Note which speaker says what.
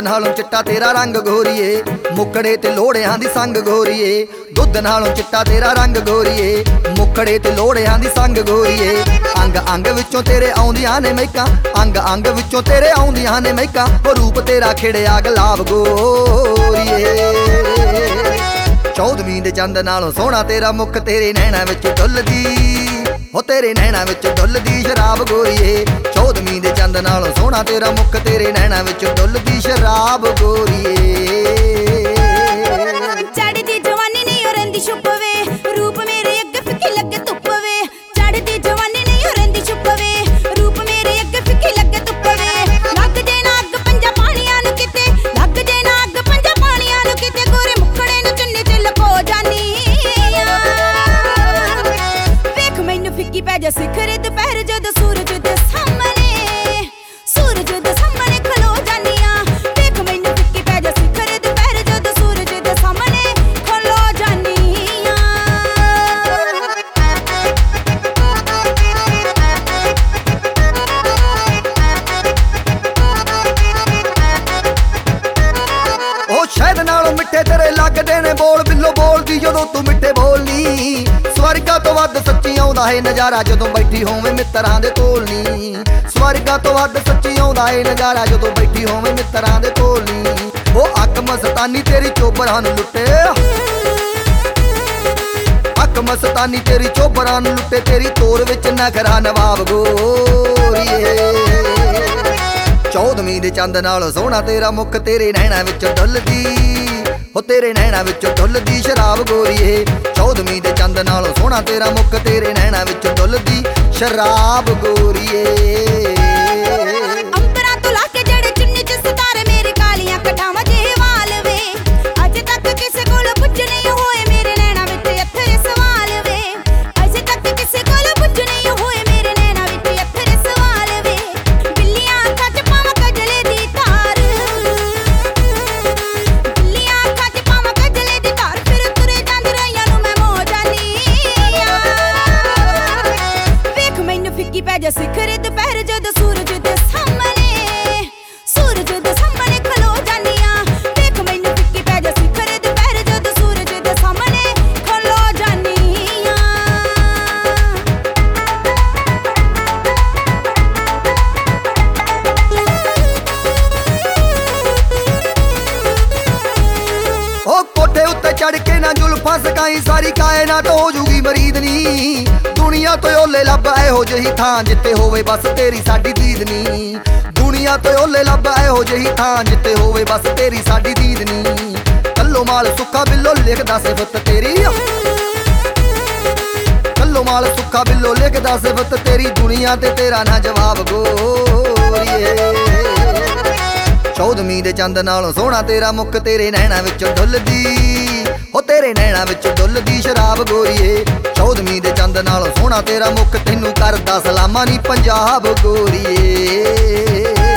Speaker 1: ਨਾਲੋਂ ਚਿੱਟਾ ਤੇਰਾ ਰੰਗ ਗੋਰੀਏ, ਮੁਕੜੇ ਤੇ ਲੋੜਿਆਂ ਦੀ ਸੰਗ ਗੋਰੀਏ। ਦੁੱਧ ਨਾਲੋਂ ਚਿੱਟਾ ਤੇਰਾ ਰੰਗ ਗੋਰੀਏ, ਮੁਕੜੇ ਤੇ ਲੋੜਿਆਂ ਦੀ ਸੰਗ ਗੋਰੀਏ। ਅੰਗ ਅੰਗ ਵਿੱਚੋਂ ਤੇਰੇ ਆਉਂਦੀਆਂ ਨੇ ਮਹਿਕਾਂ, ਅੰਗ ਅੰਗ ਵਿੱਚੋਂ ਤੇਰੇ ਆਉਂਦੀਆਂ ਨੇ ਮਹਿਕਾਂ। ਉਹ ਰੂਪ ਤੇਰਾ ਖਿੜਿਆ ਗੁਲਾਬ ਗੋਰੀਏ। 14ਵੀਂ ਦੇ ਚੰਦ ਨਾਲੋਂ ਸੋਹਣਾ ਤੇਰਾ ਮੁਖ, ਤੇਰੇ ਨੈਣਾ ਵਿੱਚ ਡੁੱਲਦੀ, ਹੋ ਤੇਰੇ ਨੈਣਾ ਵਿੱਚ ਡੁੱਲਦੀ ਸ਼ਰਾਬ ਗੋਰੀਏ। 14ਵੀਂ ਦੇ ਚੰਦ ਨਾਲੋਂ ਸੋਹਣਾ ਤੇਰਾ ਮੁਖ, ਤੇਰੇ ਨੈਣਾ ਵਿੱਚ ਡੁੱਲਦੀ ਸ਼ਰਾਬ ਗੋਰੀਏ।
Speaker 2: ਚੜ੍ਹਦੀ ਜਵਾਨੀ ਨਹੀਂ ਰਹਿੰਦੀ ਛੁਪ ਵੇ, ਰੂਪ ਮੇਰੇ ਅੱਗੇ ਫਿੱਕੀ ਲੱਗੇ ਧੁੱਪ ਵੇ। ਚੜ੍ਹਦੀ ਜਵਾਨੀ ਨਹੀਂ ਰਹਿੰਦੀ ਛੁਪ ਵੇ, ਰੂਪ ਮੇਰੇ ਅੱਗੇ ਫਿੱਕੀ ਲੱਗੇ ਧੁੱਪ ਵੇ। ਲੱਗ ਜੇ ਨਾ ਅੱਗ ਪੰਜਾਂ ਪਾਣੀਆਂ ਨੂੰ ਕਿਤੇ, ਲੱਗ ਜੇ ਨਾ ਅੱਗ ਪੰਜਾਂ ਪਾਣੀਆਂ ਨੂੰ ਕਿਤੇ। ਗੋਰੇ ਮੁਖੜੇ ਨੂੰ ਚੁੰਨੀ ਚ ਲੁਕੋ ਜਾਨੀ ਆ। ਵੇਖ ਮੈਨੂੰ ਫਿੱਕੀ ਪੈ ਜਾ ਸਿਖਰ ਦੁਪਹਿਰ, ਜਦੋਂ ਸੂਰਜ ਦੇ ਸਾਹਮਣੇ, ਸੂਰਜ ਦੇ ਸਾਹਮਣੇ ਖਲੋ ਜਾਨੀ ਆ। ਵੇਖ ਮੈਨੂੰ ਫਿੱਕੀ ਪੈ ਜਾ ਸਿਖਰ ਦੁਪਹਿਰ, ਜਦੋਂ ਸੂਰਜ ਦੇ ਸਾਹਮਣੇ ਖਲੋ ਜਾਨੀ ਆ।
Speaker 1: ਉਹ ਸ਼ਹਿਦ ਨਾਲੋਂ ਮਿੱਠੇ ਤੇਰੇ ਲੱਗਦੇ ਨੇ ਬੋਲ, ਬਿੱਲੋ ਬੋਲਦੀ ਜਦੋਂ ਤੂੰ ਮਿੱਠੇ ਬੋਲਨੀ। ਸਵਰਗਾਂ ਤੋਂ ਵੱਧ ਸੱਚੀ ਆਉਂਦਾ ਏ ਨਜ਼ਾਰਾ, ਜਦੋਂ ਬੈਠੀ ਹੋਵੇਂ ਮਿੱਤਰਾਂ ਦੇ ਕੋਲ ਨੀ। ਸਵਰਗਾਂ ਤੋਂ ਵੱਧ ਸੱਚੀ ਆਉਂਦਾ ਏ ਨਜ਼ਾਰਾ, ਜਦੋਂ ਬੈਠੀ ਹੋਵੇਂ ਮਿੱਤਰਾਂ ਦੇ ਕੋਲ ਨੀ। ਉਹ ਅੱਖ ਮਸਤਾਨੀ ਤੇਰੀ ਚੋਬਰਾਂ ਨੂੰ ਲੁੱਟੇ, ਅੱਖ ਮਸਤਾਨੀ ਤੇਰੀ ਚੋਬਰਾਂ ਨੂੰ ਲੁੱਟੇ। ਤੇਰੀ ਤੋਰ ਵਿੱਚ ਨਖਰਾ ਨਵਾਬ ਗੋਰੀਏ। 14ਵੀਂ ਦੇ ਚੰਦ ਨਾਲੋਂ ਸੋਹਣਾ ਤੇਰਾ ਮੁਖ, ਤੇਰੇ ਨੈਣਾ ਵਿੱਚ ਡੁੱਲਦੀ, ਹੋ ਤੇਰੇ ਨੈਣਾ ਵਿੱਚ ਡੁੱਲਦੀ ਸ਼ਰਾਬ ਗੋਰੀਏ। 14ਵੀਂ ਦੇ ਚੰਦ ਨਾਲੋਂ ਸੋਹਣਾ ਤੇਰਾ ਮੁਖ, ਤੇਰੇ ਨੈਣਾ ਵਿੱਚ ਡੁੱਲਦੀ ਸ਼ਰਾਬ ਗੋਰੀਏ।
Speaker 2: ਅੰਬਰਾਂ ਤੋਂ ਲਾ ਕੇ ਜਿਹੜੇ ਚੁੰਨੀ ਚ ਸਿਤਾਰੇ, ਮੇਰੇ ਕਾਲੀਆਂ ਕਟਾਵਾਂ ਜਿਹੇ ਵਾਲ ਵੇ। ਅਜੇ ਤੱਕ ਕਿਸੇ ਕੋਲ ਪੁੱਛ ਨਹੀਂ ਹੋਏ, ਮੇਰੇ ਨੈਣਾ ਵਿੱਚ ਅੱਥਰੇ ਸਵਾਲ ਵੇ। ਅਜੇ ਤੱਕ ਕਿਸੇ ਕੋਲ ਪੁੱਛ ਨਹੀਂ ਹੋਏ, ਮੇਰੇ ਨੈਣਾ ਵਿੱਚ ਅੱਥਰੇ ਸਵਾਲ ਵੇ। ਬਿੱਲੀਆਂ ਅੱਖਾਂ ਚ ਪਾਵਾਂ ਕਜਲੇ ਦੀ ਧਾਰ, ਬਿੱਲੀਆਂ ਅੱਖਾਂ ਚ ਪਾਵਾਂ ਕਜਲੇ ਦੀ ਧਾਰ। ਫਿਰ ਤੁਰੇ ਜਾਂਦੀ ਰਹੀਆਂ ਨੂੰ ਮੈਂ ਮੋ ਜਾਨੀ ਆ। ਵੇਖ ਮੈਨੂੰ ਫਿੱਕੀ ਪੈ ਜਾ ਸਿਖਰ ਦੁਪਹਿਰ, ਜਦੋਂ ਸੂਰਜ ਦੇ ਸਾਹਮਣੇ, ਸੂਰਜ ਦੇ ਸਾਹਮਣੇ ਖਲੋ ਜਾਨੀ ਆ। ਵੇਖ ਮੈਨੂੰ ਫਿੱਕੀ ਪੈ ਜਾ ਸਿਖਰ ਦੁਪਹਿਰ, ਜਦੋਂ ਸੂਰਜ ਦੇ ਸਾਹਮਣੇ ਖਲੋ ਜਾਨੀ ਆ।
Speaker 1: ਉਹ ਕੋਠੇ ਉੱਤੇ ਚੜ ਕੇ ਨਾ ਜ਼ੁਲਫਾਂ ਸਕਾਈ, ਸਾਰੀ ਕਾਇਨਾਤ ਹੋ ਜੂਗੀ ਮਰੀਦ ਨੀ। ਦੁਨੀਆ ਤੋਂ ਓਲੇ ਲੱਭ ਇਹੋ ਜਿਹੀ ਥਾਂ, ਜਿੱਥੇ ਹੋਵੇ ਬਸ ਤੇਰੀ ਸਾਡੀ ਦੀਦ ਨੀ। ਦੁਨੀਆ ਤੋਂ ਓਲੇ ਲੱਭ ਇਹੋ ਜਿਹੀ ਥਾਂ, ਜਿੱਥੇ ਹੋਵੇ ਬਸ ਤੇਰੀ ਸਾਡੀ ਦੀਦ ਨੀ। ਕੱਲੋ ਮਾਲ ਸੁੱਖਾ ਬਿੱਲੋ ਲਿਖਦਾ ਸਿਫਤ ਤੇਰੀ, ਕੱਲੋ ਮਾਲ ਸੁੱਖਾ ਬਿੱਲੋ ਲਿਖਦਾ ਸਿਫਤ ਤੇਰੀ। ਦੁਨੀਆ ਤੇ ਤੇਰਾ ਨਾ ਜਵਾਬ ਗੋਰੀਏ। 14ਵੀਂ ਦੇ ਚੰਦ ਨਾਲੋਂ ਸੋਹਣਾ ਤੇਰਾ ਮੁਖ, ਤੇਰੇ ਨੈਣਾ ਵਿੱਚ ਡੁੱਲਦੀ, ਹੋ ਤੇਰੇ ਨੈਣਾ ਵਿੱਚ ਡੁੱਲਦੀ ਸ਼ਰਾਬ ਗੋਰੀਏ। 14ਵੀਂ ਦੇ ਚੰਦ ਨਾਲੋਂ ਸੋਹਣਾ ਤੇਰਾ ਮੁਖ, ਤੈਨੂੰ ਕਰਦਾ ਸਲਾਮਾਂ ਨੀ ਪੰਜਾਬ ਗੋਰੀਏ।